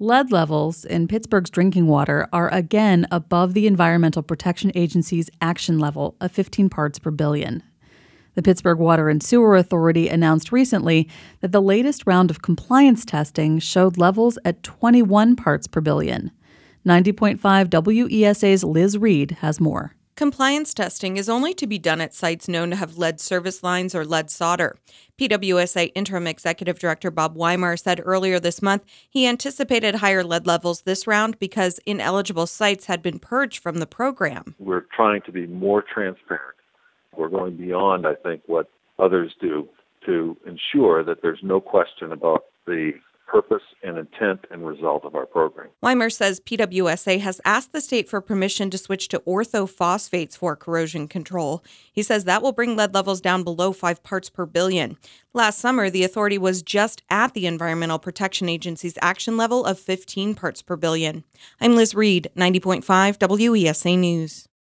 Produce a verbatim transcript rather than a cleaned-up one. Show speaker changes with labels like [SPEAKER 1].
[SPEAKER 1] Lead levels in Pittsburgh's drinking water are again above the Environmental Protection Agency's action level of fifteen parts per billion. The Pittsburgh Water and Sewer Authority announced recently that the latest round of compliance testing showed levels at twenty-one parts per billion. ninety point five W E S A's Liz Reed has more.
[SPEAKER 2] Compliance testing is only to be done at sites known to have lead service lines or lead solder. P W S A Interim Executive Director Bob Weimar said earlier this month he anticipated higher lead levels this round because ineligible sites had been purged from the program.
[SPEAKER 3] We're trying to be more transparent. We're going beyond, I think, what others do to ensure that there's no question about the purpose and intent and result of our program.
[SPEAKER 2] Weimar says P W S A has asked the state for permission to switch to orthophosphates for corrosion control. He says that will bring lead levels down below five parts per billion. Last summer, the authority was just at the Environmental Protection Agency's action level of fifteen parts per billion. I'm Liz Reed, ninety point five W E S A News.